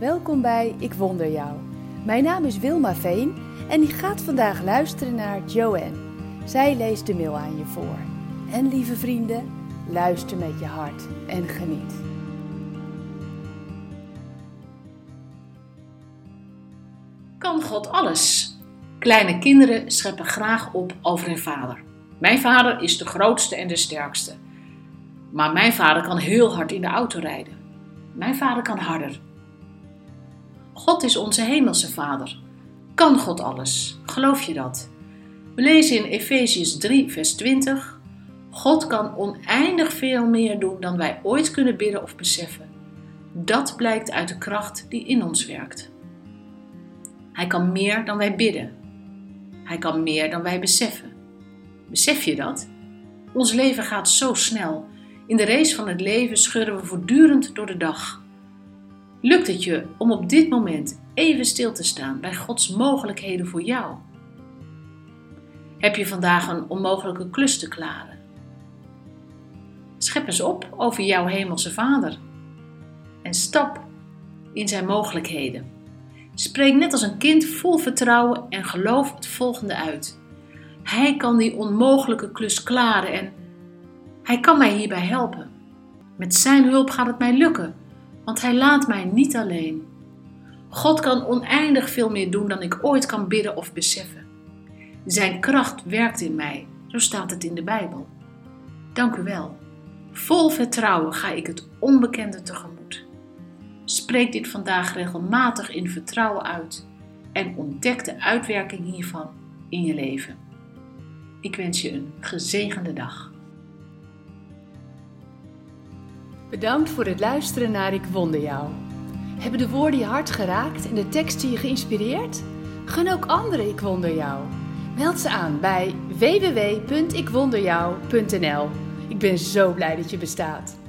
Welkom bij Ik Wonder Jou. Mijn naam is Wilma Veen en ik ga vandaag luisteren naar Joanne. Zij leest de mail aan je voor. En lieve vrienden, luister met je hart en geniet. Kan God alles? Kleine kinderen scheppen graag op over hun vader. Mijn vader is de grootste en de sterkste. Maar mijn vader kan heel hard in de auto rijden. Mijn vader kan harder. God is onze hemelse vader. Kan God alles? Geloof je dat? We lezen in Efesiërs 3 vers 20. God kan oneindig veel meer doen dan wij ooit kunnen bidden of beseffen. Dat blijkt uit de kracht die in ons werkt. Hij kan meer dan wij bidden. Hij kan meer dan wij beseffen. Besef je dat? Ons leven gaat zo snel. In de race van het leven scheuren we voortdurend door de dag. Lukt het je om op dit moment even stil te staan bij Gods mogelijkheden voor jou? Heb je vandaag een onmogelijke klus te klaren? Schep eens op over jouw hemelse Vader en stap in zijn mogelijkheden. Spreek net als een kind vol vertrouwen en geloof het volgende uit. Hij kan die onmogelijke klus klaren en hij kan mij hierbij helpen. Met zijn hulp gaat het mij lukken, want hij laat mij niet alleen. God kan oneindig veel meer doen dan ik ooit kan bidden of beseffen. Zijn kracht werkt in mij, zo staat het in de Bijbel. Dank u wel. Vol vertrouwen ga ik het onbekende tegemoet. Spreek dit vandaag regelmatig in vertrouwen uit en ontdek de uitwerking hiervan in je leven. Ik wens je een gezegende dag. Bedankt voor het luisteren naar Ik Wonder Jou. Hebben de woorden je hart geraakt en de teksten je geïnspireerd? Gun ook anderen Ik Wonder Jou. Meld ze aan bij www.ikwonderjou.nl. Ik ben zo blij dat je bestaat.